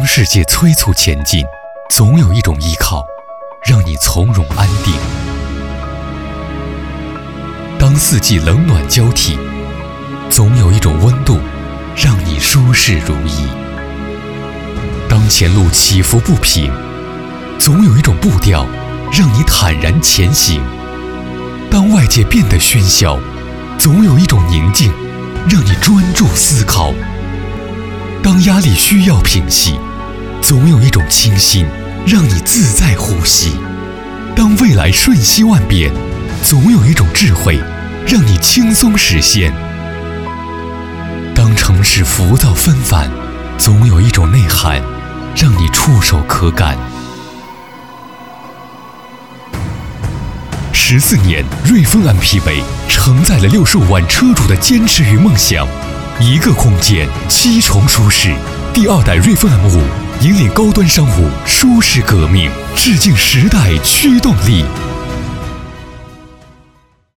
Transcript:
当世界催促前进，总有一种依靠让你从容安定；当四季冷暖交替，总有一种温度让你舒适如意；当前路起伏不平，总有一种步调让你坦然前行；当外界变得喧嚣，总有一种宁静让你专注思考；当压力需要平息，总有一种清新让你自在呼吸；当未来瞬息万变，总有一种智慧让你轻松实现；当城市浮躁纷繁，总有一种内涵让你触手可感。14年，瑞风 MPV 承载了65万车主的坚持与梦想，一个空间7重舒适。第2代瑞风 M5引领高端商务舒适革命，致敬时代驱动力。